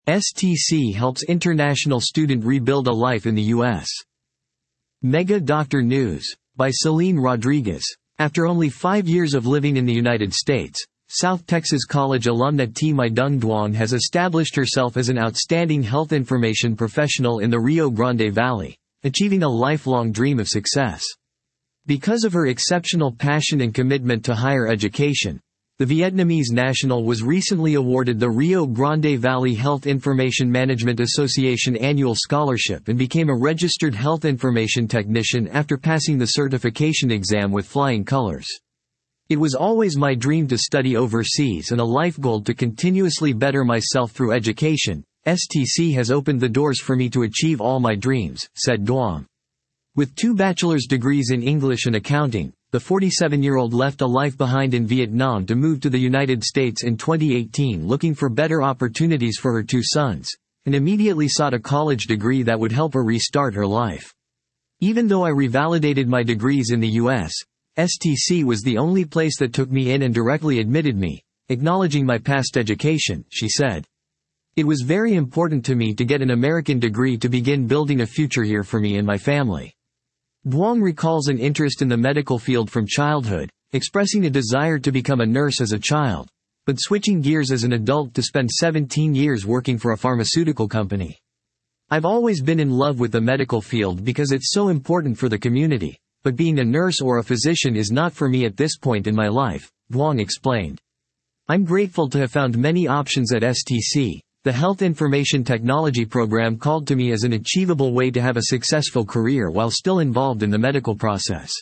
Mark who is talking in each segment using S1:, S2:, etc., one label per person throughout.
S1: STC helps international student rebuild a life in the U.S. Mega Doctor News, by Celine Rodriguez. After only 5 years of living in the United States, South Texas College alumna T. Mai-Dung Duong has established herself as an outstanding health information professional in the Rio Grande Valley, achieving a lifelong dream of success. Because of her exceptional passion and commitment to higher education, the Vietnamese national was recently awarded the Rio Grande Valley Health Information Management Association Annual Scholarship and became a registered health information technician after passing the certification exam with flying colors. It was always my dream to study overseas and a life goal to continuously better myself through education. STC has opened the doors for me to achieve all my dreams, said Duong. With 2 bachelor's degrees in English and accounting, the 47-year-old left a life behind in Vietnam to move to the United States in 2018 looking for better opportunities for her 2 sons, and immediately sought a college degree that would help her restart her life. Even though I revalidated my degrees in the U.S., STC was the only place that took me in and directly admitted me, acknowledging my past education, she said. It was very important to me to get an American degree to begin building a future here for me and my family. Duong recalls an interest in the medical field from childhood, expressing a desire to become a nurse as a child, but switching gears as an adult to spend 17 years working for a pharmaceutical company. I've always been in love with the medical field because it's so important for the community, but being a nurse or a physician is not for me at this point in my life, Duong explained. I'm grateful to have found many options at STC. The Health Information Technology program called to me as an achievable way to have a successful career while still involved in the medical process.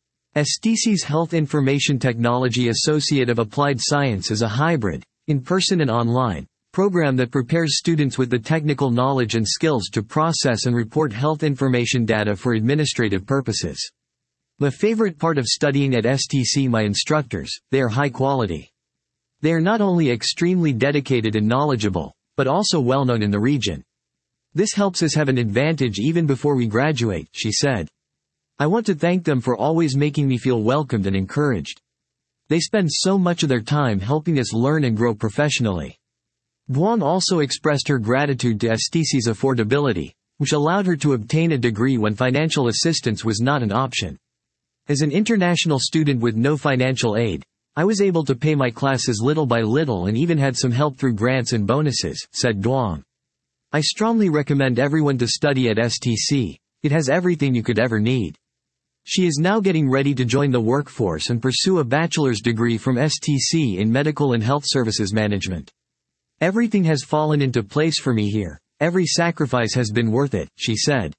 S1: STC's Health Information Technology Associate of Applied Science is a hybrid, in-person and online, program that prepares students with the technical knowledge and skills to process and report health information data for administrative purposes. My favorite part of studying at STC, my instructors, they are high quality. They are not only extremely dedicated and knowledgeable, but also well known in the region. This helps us have an advantage even before we graduate, she said. I want to thank them for always making me feel welcomed and encouraged. They spend so much of their time helping us learn and grow professionally. Duong also expressed her gratitude to STC's affordability, which allowed her to obtain a degree when financial assistance was not an option. As an international student with no financial aid, I was able to pay my classes little by little and even had some help through grants and bonuses, said Duong. I strongly recommend everyone to study at STC. It has everything you could ever need. She is now getting ready to join the workforce and pursue a bachelor's degree from STC in Medical and Health Services Management. Everything has fallen into place for me here. Every sacrifice has been worth it, she said.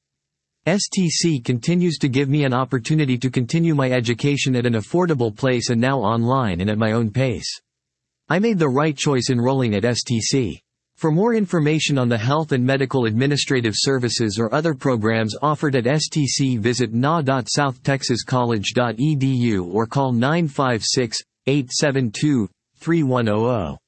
S1: STC continues to give me an opportunity to continue my education at an affordable place and now online and at my own pace. I made the right choice enrolling at STC. For more information on the health and medical administrative services or other programs offered at STC, visit na.southtexascollege.edu or call 956-872-3100.